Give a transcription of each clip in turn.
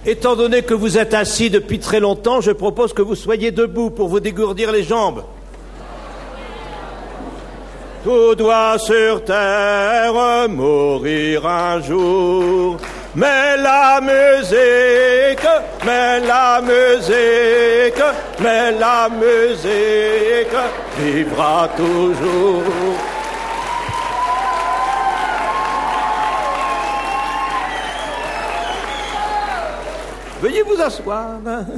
Étant donné que vous êtes assis depuis très longtemps, je propose que vous soyez debout pour vous dégourdir les jambes. Tout doit sur terre mourir un jour, mais la musique vivra toujours. Veuillez vous asseoir.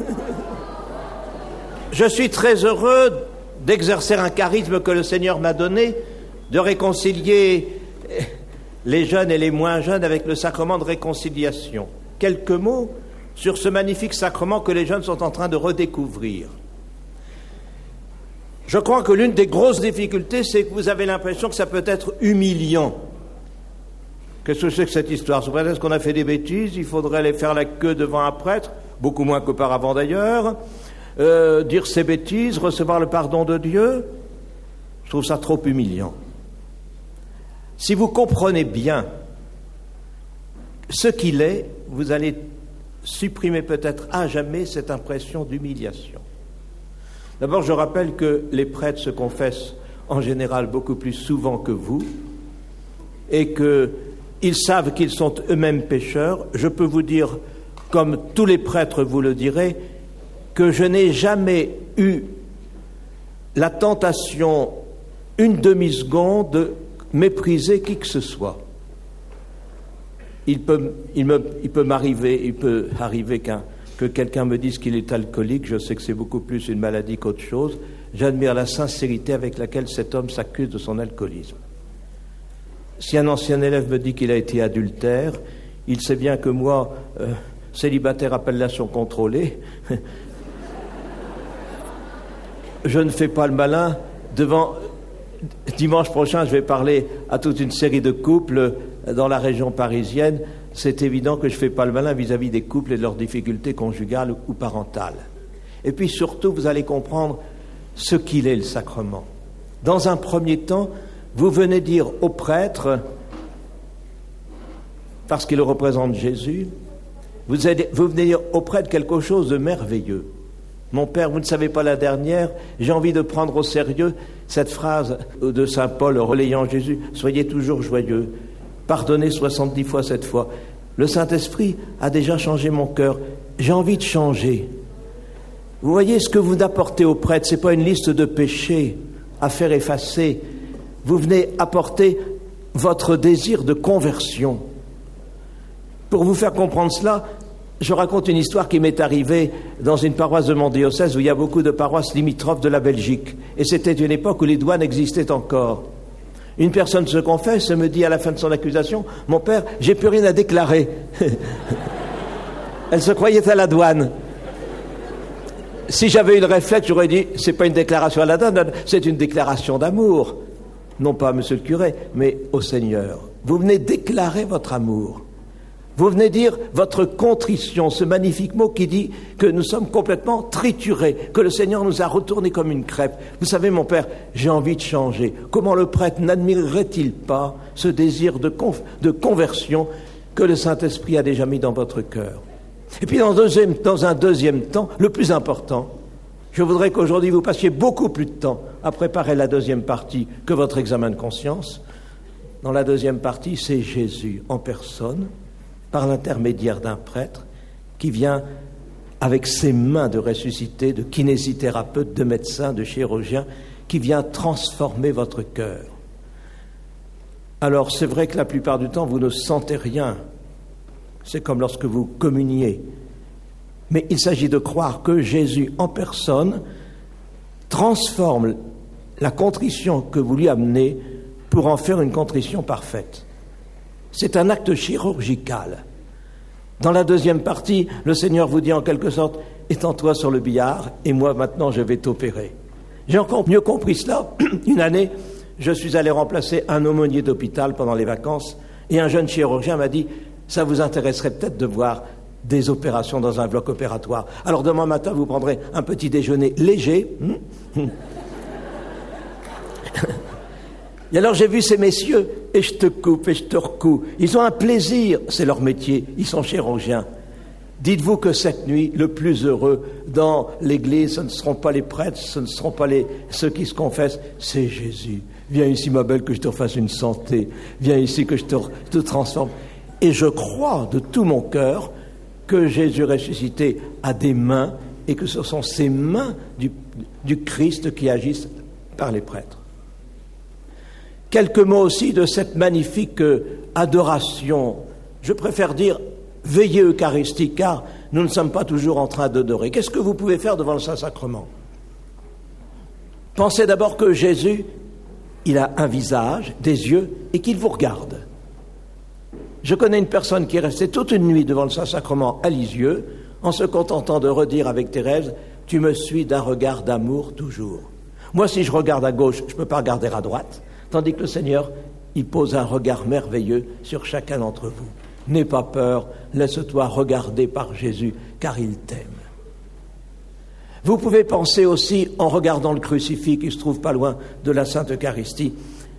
Je suis très heureux d'exercer un charisme que le Seigneur m'a donné, de réconcilier les jeunes et les moins jeunes avec le sacrement de réconciliation. Quelques mots sur ce magnifique sacrement que les jeunes sont en train de redécouvrir. Je crois que l'une des grosses difficultés, c'est que vous avez l'impression que ça peut être humiliant. Qu'est-ce que c'est que cette histoire? Sous prétexte qu'on a fait des bêtises, il faudrait aller faire la queue devant un prêtre, beaucoup moins qu'auparavant d'ailleurs, dire ces bêtises, recevoir le pardon de Dieu. Je trouve ça trop humiliant. Si vous comprenez bien ce qu'il est, vous allez supprimer peut-être à jamais cette impression d'humiliation. D'abord, je rappelle que les prêtres se confessent en général beaucoup plus souvent que vous et qu'ils savent qu'ils sont eux-mêmes pécheurs. Je peux vous dire, comme tous les prêtres vous le diraient, que je n'ai jamais eu la tentation, une demi-seconde, de mépriser qui que ce soit. Il peut arriver que quelqu'un me dise qu'il est alcoolique. Je sais que c'est beaucoup plus une maladie qu'autre chose. J'admire la sincérité avec laquelle cet homme s'accuse de son alcoolisme. Si un ancien élève me dit qu'il a été adultère, il sait bien que moi, célibataire appellation contrôlée, je ne fais pas le malin. Dimanche prochain, je vais parler à toute une série de couples dans la région parisienne. C'est évident que je ne fais pas le malin vis-à-vis des couples et de leurs difficultés conjugales ou parentales. Et puis surtout, vous allez comprendre ce qu'il est, le sacrement. Dans un premier temps, vous venez dire au prêtre, parce qu'il représente Jésus, vous venez dire au prêtre quelque chose de merveilleux. Mon père, vous ne savez pas la dernière, j'ai envie de prendre au sérieux cette phrase de saint Paul relayant Jésus, soyez toujours joyeux, pardonnez 70 fois cette fois. Le Saint-Esprit a déjà changé mon cœur, j'ai envie de changer. Vous voyez, ce que vous apportez au prêtre, ce n'est pas une liste de péchés à faire effacer. Vous venez apporter votre désir de conversion. Pour vous faire comprendre cela, je raconte une histoire qui m'est arrivée dans une paroisse de mon diocèse où il y a beaucoup de paroisses limitrophes de la Belgique. Et c'était une époque où les douanes existaient encore. Une personne se confesse et me dit à la fin de son accusation, « Mon père, j'ai plus rien à déclarer. » Elle se croyait à la douane. Si j'avais eu le réflexe, j'aurais dit, « C'est pas une déclaration à la douane, c'est une déclaration d'amour. » Non pas à monsieur le curé, mais au Seigneur. Vous venez déclarer votre amour. Vous venez dire votre contrition, ce magnifique mot qui dit que nous sommes complètement triturés, que le Seigneur nous a retournés comme une crêpe. Vous savez, mon père, j'ai envie de changer. Comment le prêtre n'admirerait-il pas ce désir de conversion que le Saint-Esprit a déjà mis dans votre cœur? Et puis dans un deuxième temps, le plus important, je voudrais qu'aujourd'hui vous passiez beaucoup plus de temps à préparer la deuxième partie que votre examen de conscience. Dans la deuxième partie, c'est Jésus en personne, par l'intermédiaire d'un prêtre qui vient avec ses mains de ressuscité, de kinésithérapeute, de médecin, de chirurgien, qui vient transformer votre cœur. Alors c'est vrai que la plupart du temps vous ne sentez rien, c'est comme lorsque vous communiez, mais il s'agit de croire que Jésus en personne transforme la contrition que vous lui amenez pour en faire une contrition parfaite. C'est un acte chirurgical. Dans la deuxième partie, le Seigneur vous dit en quelque sorte, étends-toi sur le billard et moi maintenant je vais t'opérer. J'ai encore mieux compris cela. Une année, je suis allé remplacer un aumônier d'hôpital pendant les vacances et un jeune chirurgien m'a dit, ça vous intéresserait peut-être de voir des opérations dans un bloc opératoire. Alors demain matin, vous prendrez un petit déjeuner léger. Et alors j'ai vu ces messieurs, et je te coupe, et je te recoupe. Ils ont un plaisir, c'est leur métier, ils sont chirurgiens. Dites-vous que cette nuit, le plus heureux dans l'Église, ce ne seront pas les prêtres, ce ne seront pas ceux qui se confessent, c'est Jésus. Viens ici, ma belle, que je te refasse une santé. Viens ici, que je te transforme. Et je crois de tout mon cœur que Jésus ressuscité a des mains et que ce sont ces mains du Christ qui agissent par les prêtres. Quelques mots aussi de cette magnifique adoration. Je préfère dire veillée eucharistique, car nous ne sommes pas toujours en train d'adorer. Qu'est-ce que vous pouvez faire devant le Saint-Sacrement? Pensez d'abord que Jésus, il a un visage, des yeux, et qu'il vous regarde. Je connais une personne qui est restée toute une nuit devant le Saint-Sacrement à Lisieux, en se contentant de redire avec Thérèse, « Tu me suis d'un regard d'amour toujours ». Moi, si je regarde à gauche, je ne peux pas regarder à droite, tandis que le Seigneur, il pose un regard merveilleux sur chacun d'entre vous. N'aie pas peur, laisse-toi regarder par Jésus, car il t'aime. Vous pouvez penser aussi, en regardant le crucifix qui se trouve pas loin de la Sainte Eucharistie,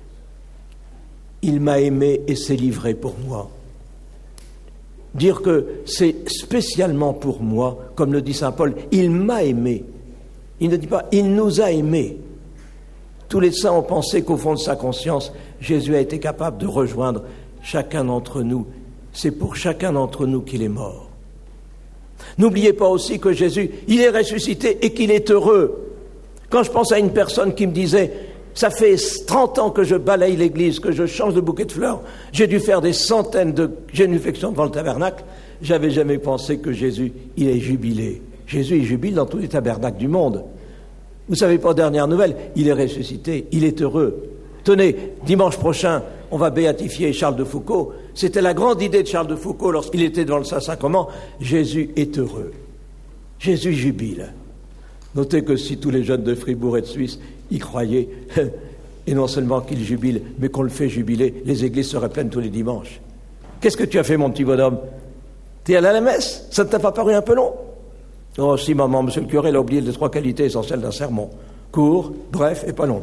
« Il m'a aimé et s'est livré pour moi ». Dire que c'est spécialement pour moi, comme le dit saint Paul, « Il m'a aimé ». Il ne dit pas « Il nous a aimés ». Tous les saints ont pensé qu'au fond de sa conscience, Jésus a été capable de rejoindre chacun d'entre nous. C'est pour chacun d'entre nous qu'il est mort. N'oubliez pas aussi que Jésus, il est ressuscité et qu'il est heureux. Quand je pense à une personne qui me disait « Ça fait 30 ans que je balaye l'église, que je change de bouquet de fleurs, j'ai dû faire des centaines de génuflexions devant le tabernacle, j'avais jamais pensé que Jésus, il est jubilé. » Jésus, il jubile dans tous les tabernacles du monde. Vous savez pas, dernière nouvelle, il est ressuscité, il est heureux. Tenez, dimanche prochain, on va béatifier Charles de Foucauld. C'était la grande idée de Charles de Foucauld lorsqu'il était devant le Saint-Sacrement. Jésus est heureux. Jésus jubile. Notez que si tous les jeunes de Fribourg et de Suisse y croyaient, et non seulement qu'ils jubilent, mais qu'on le fait jubiler, les églises seraient pleines tous les dimanches. Qu'est-ce que tu as fait, mon petit bonhomme? T'es allé à la messe? Ça ne t'a pas paru un peu long? Oh si, maman, monsieur le curé, il a oublié les 3 qualités essentielles d'un sermon. Court, bref et pas long.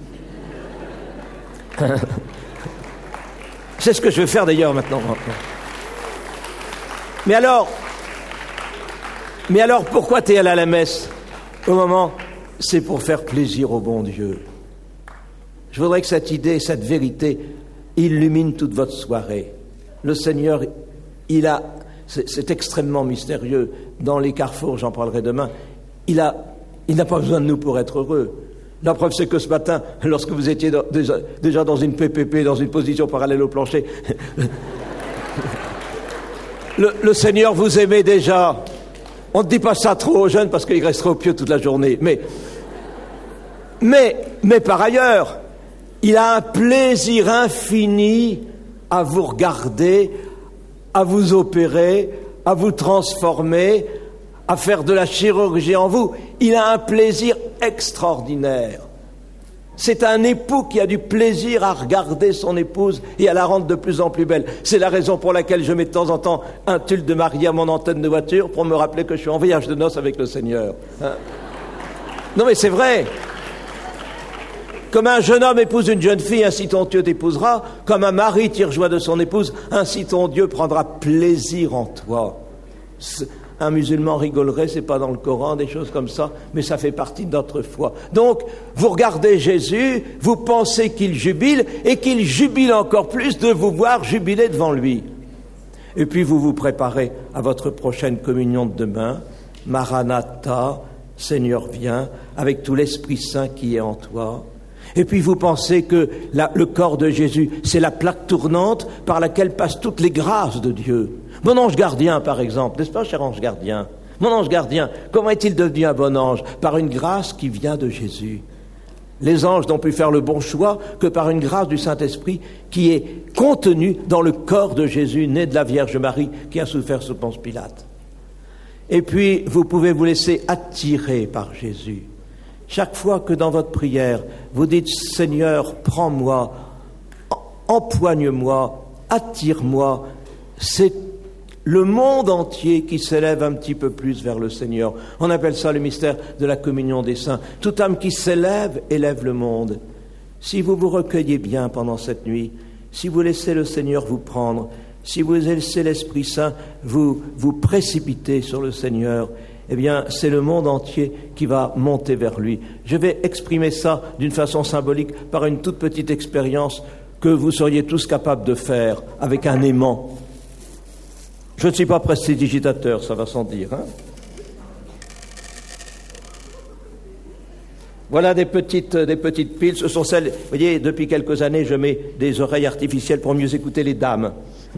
C'est ce que je vais faire d'ailleurs maintenant. Mais alors, pourquoi tu es allé à la messe? Au moment, c'est pour faire plaisir au bon Dieu. Je voudrais que cette idée, cette vérité, illumine toute votre soirée. Le Seigneur, c'est extrêmement mystérieux. Dans les carrefours, j'en parlerai demain, il n'a pas besoin de nous pour être heureux. La preuve, c'est que ce matin, lorsque vous étiez déjà dans une PPP, dans une position parallèle au plancher, le Seigneur vous aimait déjà. On ne dit pas ça trop aux jeunes parce qu'ils resteraient au pieu toute la journée. Mais par ailleurs, il a un plaisir infini à vous regarder, à vous opérer, à vous transformer, à faire de la chirurgie en vous. Il a un plaisir extraordinaire. C'est un époux qui a du plaisir à regarder son épouse et à la rendre de plus en plus belle. C'est la raison pour laquelle je mets de temps en temps un tulle de mariée à mon antenne de voiture pour me rappeler que je suis en voyage de noces avec le Seigneur. Non mais c'est vrai. Comme un jeune homme épouse une jeune fille, ainsi ton Dieu t'épousera. Comme un mari tire joie de son épouse, ainsi ton Dieu prendra plaisir en toi. Un musulman rigolerait, c'est pas dans le Coran, des choses comme ça, mais ça fait partie de notre foi. Donc, vous regardez Jésus, vous pensez qu'il jubile, et qu'il jubile encore plus de vous voir jubiler devant lui. Et puis vous vous préparez à votre prochaine communion de demain. Maranatha, Seigneur viens, avec tout l'Esprit Saint qui est en toi. Et puis vous pensez que le corps de Jésus, c'est la plaque tournante par laquelle passent toutes les grâces de Dieu. Mon ange gardien, par exemple, n'est-ce pas, cher ange gardien? Mon ange gardien, comment est-il devenu un bon ange? Par une grâce qui vient de Jésus. Les anges n'ont pu faire le bon choix que par une grâce du Saint-Esprit qui est contenue dans le corps de Jésus, né de la Vierge Marie, qui a souffert sous Ponce Pilate. Et puis, vous pouvez vous laisser attirer par Jésus. Chaque fois que dans votre prière, vous dites « Seigneur, prends-moi, empoigne-moi, attire-moi », c'est le monde entier qui s'élève un petit peu plus vers le Seigneur. On appelle ça le mystère de la communion des saints. Toute âme qui s'élève, élève le monde. Si vous vous recueillez bien pendant cette nuit, si vous laissez le Seigneur vous prendre, si vous laissez l'Esprit Saint vous précipiter sur le Seigneur, eh bien, c'est le monde entier qui va monter vers lui. Je vais exprimer ça d'une façon symbolique par une toute petite expérience que vous seriez tous capables de faire avec un aimant. Je ne suis pas prestidigitateur, ça va sans dire, hein. Voilà des petites piles. Ce sont celles, vous voyez, depuis quelques années, je mets des oreilles artificielles pour mieux écouter les dames.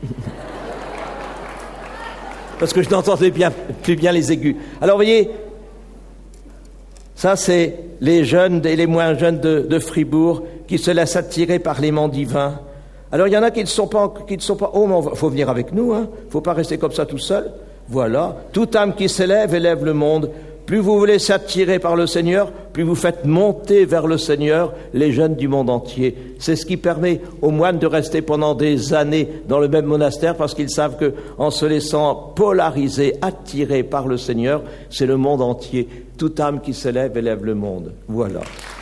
Parce que je n'entendais plus bien les aigus. Alors, vous voyez, ça, c'est les jeunes et les moins jeunes de Fribourg qui se laissent attirer par l'aimant divin. Alors, il y en a qui ne sont pas, oh, mais faut venir avec nous, hein. Faut pas rester comme ça tout seul. Voilà. Toute âme qui s'élève, élève le monde. Plus vous vous laissez attirer par le Seigneur, plus vous faites monter vers le Seigneur les jeunes du monde entier. C'est ce qui permet aux moines de rester pendant des années dans le même monastère, parce qu'ils savent qu'en se laissant polariser, attirer par le Seigneur, c'est le monde entier. Toute âme qui s'élève, élève le monde. Voilà.